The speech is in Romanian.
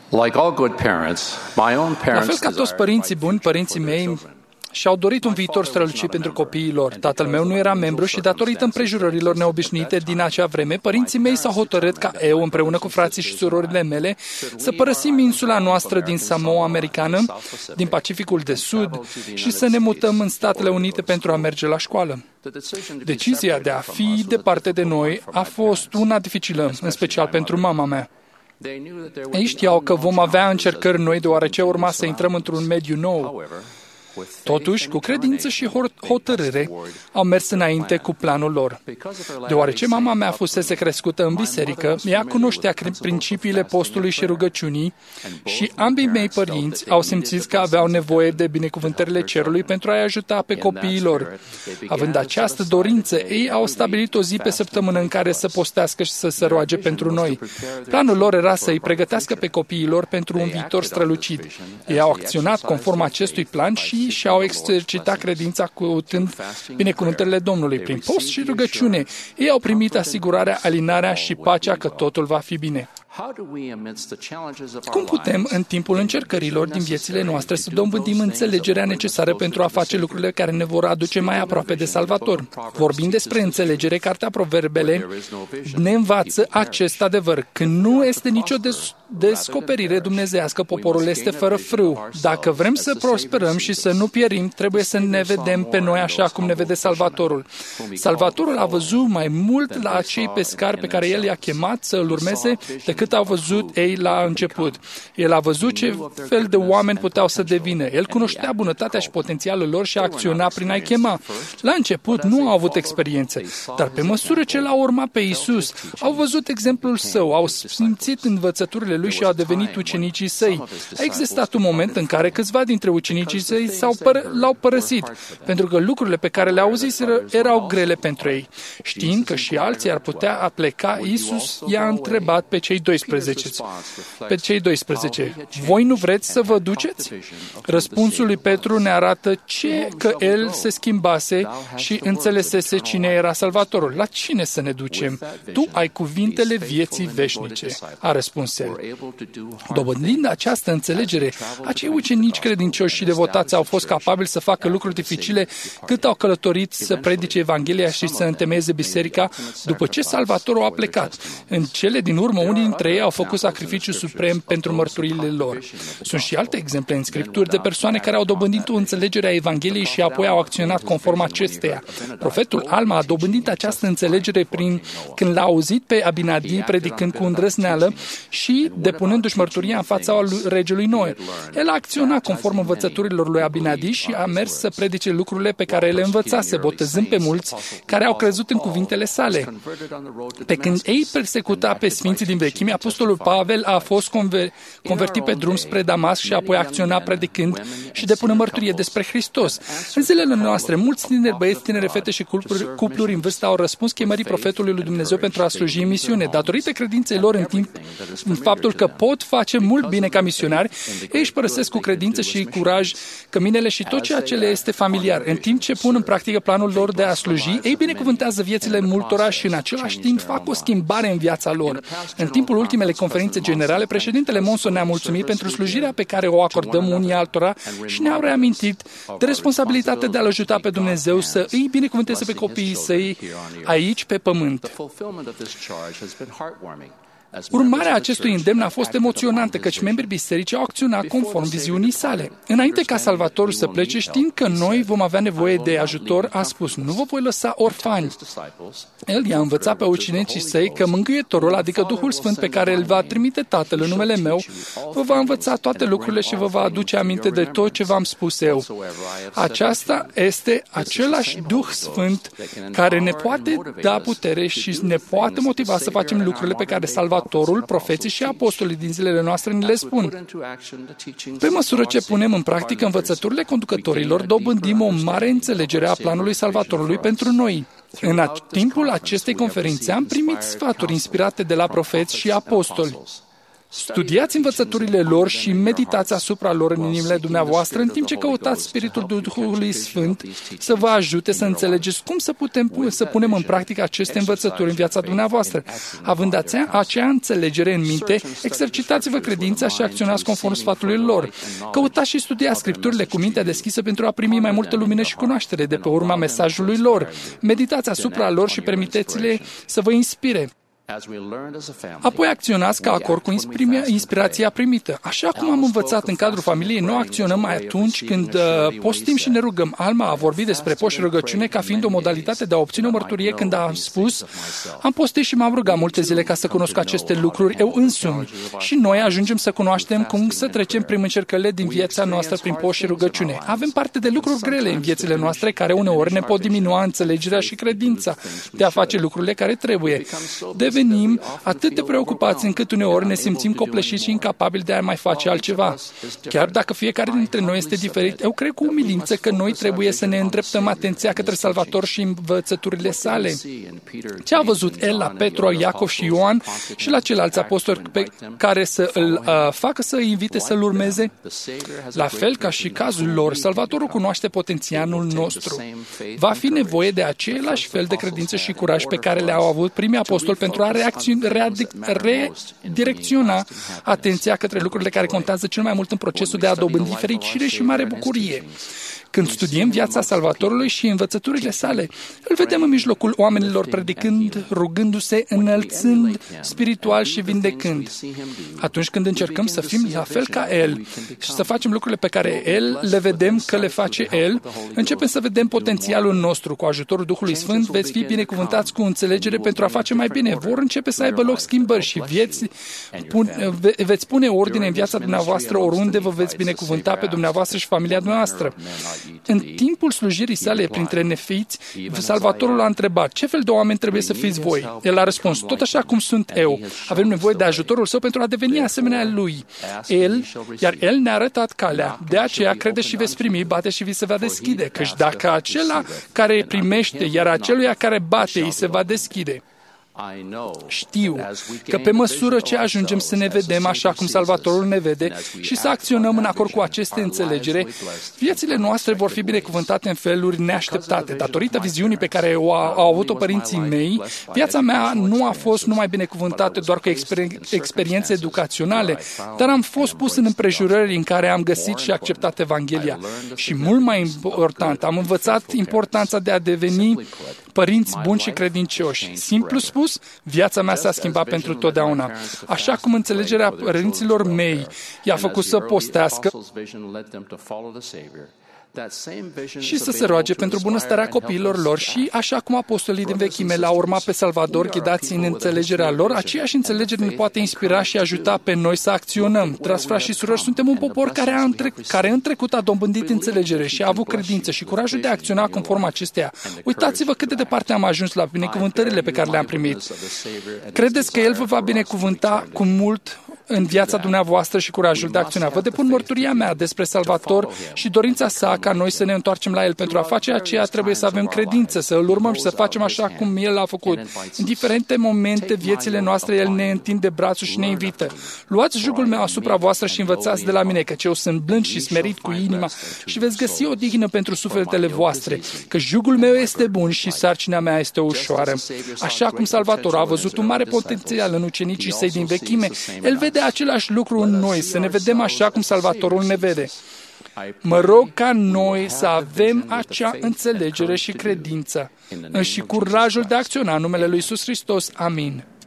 Like all good parents, my own La parents fel ca toți părinții buni, părinții mei și-au dorit un viitor strălucit pentru copiii lor. Tatăl meu nu era membru și, datorită împrejurărilor neobișnuite din acea vreme, părinții mei s-au hotărât ca eu, împreună cu frații și surorile mele, să părăsim insula noastră din Samoa americană, din Pacificul de Sud, și să ne mutăm în Statele Unite pentru a merge la școală. Decizia de a fi departe de noi a fost una dificilă, în special pentru mama mea. Ei știau că vom avea încercări noi, deoarece urma să intrăm într-un mediu nou. Totuși, cu credință și hotărâre, au mers înainte cu planul lor. Deoarece mama mea fusese crescută în biserică, ea cunoștea principiile postului și rugăciunii și ambii mei părinți au simțit că aveau nevoie de binecuvântările cerului pentru a-i ajuta pe copiii lor. Având această dorință, ei au stabilit o zi pe săptămână în care să postească și să se roage pentru noi. Planul lor era să îi pregătească pe copiii lor pentru un viitor strălucit. Ei au acționat conform acestui plan și și-au exercitat credința căutând binecuvântările Domnului. Prin post și rugăciune, ei au primit asigurarea, alinarea și pacea că totul va fi bine. Cum putem, în timpul încercărilor din viețile noastre, să dobândim înțelegerea necesară pentru a face lucrurile care ne vor aduce mai aproape de Salvator? Vorbind despre înțelegere, Cartea Proverbele ne învață acest adevăr. Când nu este nicio descoperire dumnezeiască, poporul este fără frâu. Dacă vrem să prosperăm și să nu pierim, trebuie să ne vedem pe noi așa cum ne vede Salvatorul. Salvatorul a văzut mai mult la acei pescari pe care El i-a chemat să îl urmeze decât au văzut ei la început. El a văzut ce fel de oameni puteau să devină. El cunoștea bunătatea și potențialul lor și a acționa prin a-i chema. La început nu au avut experiență, dar pe măsură ce l-au urmat pe Iisus, au văzut exemplul său, au simțit învățăturile lui și au devenit ucenicii săi. A existat un moment în care câțiva dintre ucenicii săi l-au părăsit, pentru că lucrurile pe care le-au auzit erau grele pentru ei. Știind că și alții ar putea pleca, Iisus i-a întrebat pe cei 12. Voi nu vreți să vă duceți? Răspunsul lui Petru ne arată că el se schimbase și înțelesese cine era Salvatorul. La cine să ne ducem? Tu ai cuvintele vieții veșnice, a răspuns el. Dobândind această înțelegere, acei ucenici credincioși și devotați au fost capabili să facă lucruri dificile cât au călătorit să predice Evanghelia și să întemeieze biserica după ce Salvatorul a plecat. În cele din urmă, unii dintre ei au făcut sacrificiu suprem pentru mărturiile lor. Sunt și alte exemple în Scripturi de persoane care au dobândit o înțelegere a Evangheliei și apoi au acționat conform acesteia. Profetul Alma a dobândit această înțelegere când l-a auzit pe Abinadi predicând cu îndrăzneală și depunându-și mărturia în fața regelui Noe. El a acționat conform învățăturilor lui Abinadi și a mers să predice lucrurile pe care le învățase, botezând pe mulți care au crezut în cuvintele sale. Pe când ei persecuta pe sfinții din vechime, apostolul Pavel a fost convertit pe drum spre Damasc și apoi acționa predicând și depunând mărturie despre Hristos. În zilele noastre, mulți tineri băieți, tinere fete și cupluri în vârstă au răspuns chemării profetului lui Dumnezeu pentru a sluji în misiune. Datorită credinței lor în faptul că pot face mult bine ca misionari, ei își părăsesc cu credință și curaj căminele și tot ceea ce le este familiar. În timp ce pun în practică planul lor de a sluji, ei binecuvântează viețile multora și în același timp fac o schimbare în viața lor. În timpul ultimele conferințe generale, președintele Monson ne-a mulțumit pentru slujirea pe care o acordăm unii altora și ne-au reamintit de responsabilitatea de a-L ajuta pe Dumnezeu să îi binecuvânteze pe copiii săi aici pe pământ. Urmarea acestui îndemn a fost emoționantă, căci membrii bisericii au acționat conform viziunii sale. Înainte ca Salvatorul să plece, știind că noi vom avea nevoie de ajutor, a spus: nu vă voi lăsa orfani. El i-a învățat pe ucenicii săi că Mângâietorul, adică Duhul Sfânt pe care îl va trimite Tatăl în numele meu, vă va învăța toate lucrurile și vă va aduce aminte de tot ce v-am spus eu. Aceasta este același Duh Sfânt care ne poate da putere și ne poate motiva să facem lucrurile pe care Salvatorul, profeții și apostolii din zilele noastre ne le spun. Pe măsură ce punem în practică învățăturile conducătorilor, dobândim o mare înțelegere a planului Salvatorului pentru noi. În timpul acestei conferințe am primit sfaturi inspirate de la profeți și apostoli. Studiați învățăturile lor și meditați asupra lor în inimile dumneavoastră, în timp ce căutați Spiritul Duhului Sfânt să vă ajute să înțelegeți cum să punem în practică aceste învățături în viața dumneavoastră. Având acea înțelegere în minte, exercitați-vă credința și acționați conform sfatului lor. Căutați și studiați Scripturile cu mintea deschisă pentru a primi mai multă lumină și cunoaștere de pe urma mesajului lor. Meditați asupra lor și permiteți-le să vă inspire. Apoi acționați ca acord cu inspirația primită. Așa cum am învățat în cadrul familiei, nu acționăm mai atunci când postim și ne rugăm. Alma a vorbit despre post și rugăciune ca fiind o modalitate de a obține o mărturie când a spus: am postit și m-am rugat multe zile ca să cunosc aceste lucruri eu însumi. Și noi ajungem să cunoaștem cum să trecem prin încercările din viața noastră prin post și rugăciune. Avem parte de lucruri grele în viețile noastre care uneori ne pot diminua înțelegerea și credința de a face lucrurile care trebuie. Devenim atât de preocupați încât uneori ne simțim copleșiți și incapabili de a mai face altceva. Chiar dacă fiecare dintre noi este diferit, eu cred cu umilință că noi trebuie să ne îndreptăm atenția către Salvator și învățăturile sale. Ce a văzut el la Petru, Iacov și Ioan și la ceilalți apostoli pe care să îl facă să îi invite să-l urmeze? La fel ca și cazul lor, Salvatorul cunoaște potențialul nostru. Va fi nevoie de același fel de credință și curaj pe care le-au avut primii apostoli pentru a redirecționa atenția către lucrurile care contează cel mai mult în procesul de a dobândi fericire și mare bucurie. Când studiem viața Salvatorului și învățăturile sale, îl vedem în mijlocul oamenilor predicând, rugându-se, înălțând spiritual și vindecând. Atunci când încercăm să fim la fel ca El și să facem lucrurile pe care El le vedem că le face El, începem să vedem potențialul nostru. Cu ajutorul Duhului Sfânt veți fi binecuvântați cu înțelegere pentru a face mai bine. Vor începe să aibă loc schimbări și veți pune ordine în viața dumneavoastră oriunde vă veți binecuvânta pe dumneavoastră și familia noastră. În timpul slujirii sale printre nefiți, Salvatorul a întrebat: ce fel de oameni trebuie să fiți voi? El a răspuns: tot așa cum sunt eu. Avem nevoie de ajutorul său pentru a deveni asemenea lui. Iar el ne-a arătat calea. De aceea crede și veți primi, bate și vi se va deschide. Căci dacă acela care primește, iar aceluia care bate, îi se va deschide. Știu că pe măsură ce ajungem să ne vedem așa cum Salvatorul ne vede și să acționăm în acord cu aceste înțelegere, viețile noastre vor fi binecuvântate în feluri neașteptate. Datorită viziunii pe care au avut-o părinții mei, viața mea nu a fost numai binecuvântată doar cu experiențe educaționale, dar am fost pus în împrejurări în care am găsit și acceptat Evanghelia. Și mult mai important, am învățat importanța de a deveni părinți buni și credincioși. Simplu spus, viața mea s-a schimbat pentru totdeauna. Așa cum înțelegerea părinților mei i-a făcut să postească și să se roage pentru bunăstarea copiilor lor și, așa cum apostolii din vechime l-au urmat pe Salvador ghidați în înțelegerea lor, aceeași înțelegere ne poate inspira și ajuta pe noi să acționăm. Dragi frați și surori, suntem un popor care în trecut a dobândit înțelegere și a avut credință și curajul de a acționa conform acesteia. Uitați-vă cât de departe am ajuns la binecuvântările pe care le-am primit. Credeți că El vă va binecuvânta cu mult în viața dumneavoastră și curajul de a acționa. Vă depun mărturia mea despre Salvator și dorința sa ca noi să ne întoarcem la El. Pentru a face aceea trebuie să avem credință, să îl urmăm și să facem așa cum El a făcut. În diferite momente viețile noastre, El ne întinde brațul și ne invită. Luați jugul meu asupra voastră și învățați de la mine, căci eu sunt blând și smerit cu inima și veți găsi o dignă pentru sufletele voastre, că jugul meu este bun și sarcina mea este ușoară. Așa cum Salvator a văzut un mare potențial în ucenicii săi din vechime, El vede același lucru în noi, să ne vedem așa cum Salvatorul ne vede. Mă rog ca noi să avem acea înțelegere și credință și curajul de a acționa în numele lui Iisus Hristos. Amin.